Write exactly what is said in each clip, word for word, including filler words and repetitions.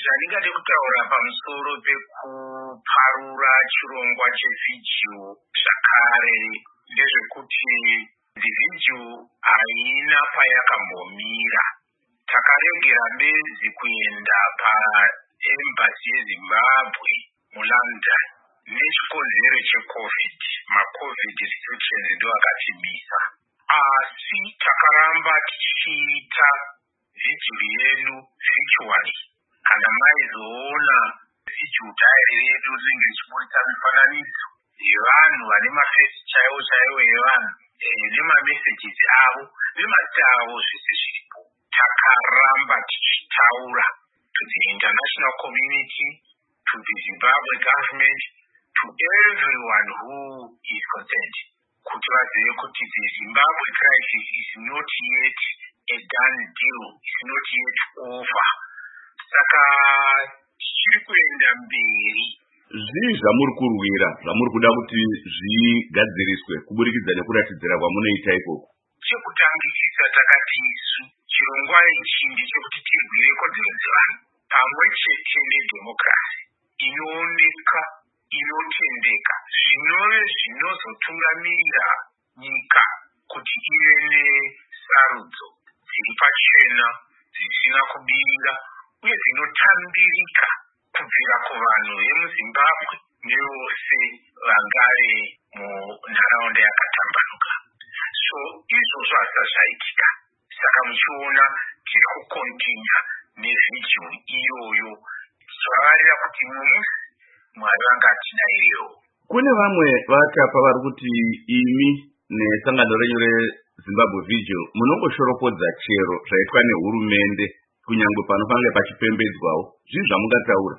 Zvandingade kutaura pamusoro pekuparura chirongwa chevhidhiyo zvakare ndezvekuti vhidhiyo haina payakambomira. Takaregera bedzi kuenda paembasi yeZimbabwe muLondon nechikonzero checovid. Macovid restrictions ndiwo akatimisa. Asi takaramba tichiita vhidhiyo yedu virtually. Kana maizoona vhidhiyo diary redu rinenge richiburitsa mifananidzo yevanhu vane mafesi chaiwo chaiwo evanhu nemamessages avo nemazita avo zvese zviripo. Takaramba tichitaura to the international community, to the Zimbabwe government, to everyone who is concerned, kuti vazive kuti the Zimbabwe crisis is not yet a done deal, is not yet over. Saka tichiri kuenda mberi. Zvii zvamuri kurwira zvamuri kuda kuti zvigadziriswe kuburikidza nekuratidzira kwamunoita ikoko? Chekutangisa takati isu chirongwa ichi ndechekuti tirwire kodzero dzevanhu pamwe chete nedhemokirasi inooneka, inotendeka, zvinove zvinozotungamirira nyika kuti ive nesarudzo dziri pachena, dzisina kubirira uye dzinotambirika kubvira kuvanhu vemuZimbabwe nevose vangave munharaunda yakatambanuka. So izvozvo hazvisati zvaitika. Saka muchiona tiri kukontinya nevhidhiyo iyoyo tichivavarira kuti mumusi Mwari vangatidairewo. Kune vamwe vatapa vari kuti imi nesangano renyu reZimbabwe Vigil munongoshoropodza chero zvaitwa nehurumende kunyange panofanira pachipembedzwawo. Zvii zvamungataura?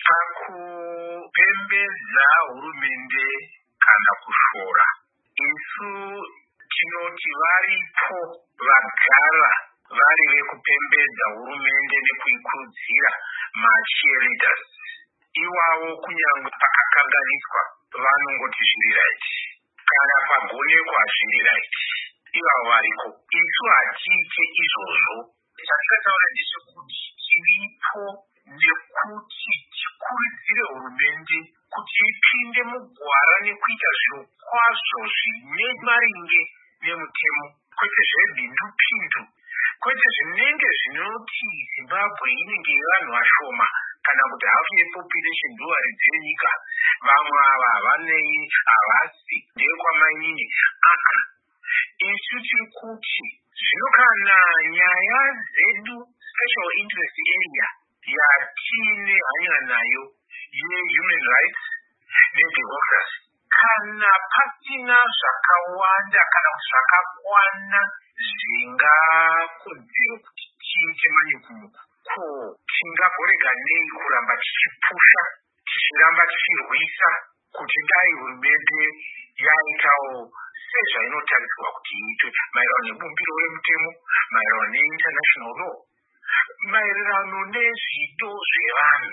Pakupembedza hurumende kana kushora, isu tinoti varipo vagara vari vekupembedza hurumende nekuikurudzira macheerleaders. Iwavo kunyange pakakanganiswa vanongoti zviri right, kana pagonekwa zviri right, ivavo variko. Isu hatiite izvozvo. Chandingataura ndechekuti tiripo nekuti tikurudzire hurumende kuti ipinde mugwara nekuita zviro kwazvo zvine maringe nemutemo, kwete zvebhindupindu, kwete zvinenge zvinoti Zimbabwe inenge yevanhu vashoma kana kuti hafu yepopulation ndovaridzi venyika, vamwe ava havanei, havasi ndeyekwamainini. Aka isu tiri kuti zvino kana nyaya dzedu special interest area yatine hanya nayo yehuman rights nedemocracy, kana pasina zvakawanda kana zvakakwana zvingakodzera kuti tiite manyukunyuku, ko tingagorega nei kuramba tichipusha, tichiramba tichirwisa kuti dai hurumende yaitawo sezvainotarisirwa kuti iitwe maererano nebumbiro remutemo, maererano neinternational law, maererano nezvido zvevanhu.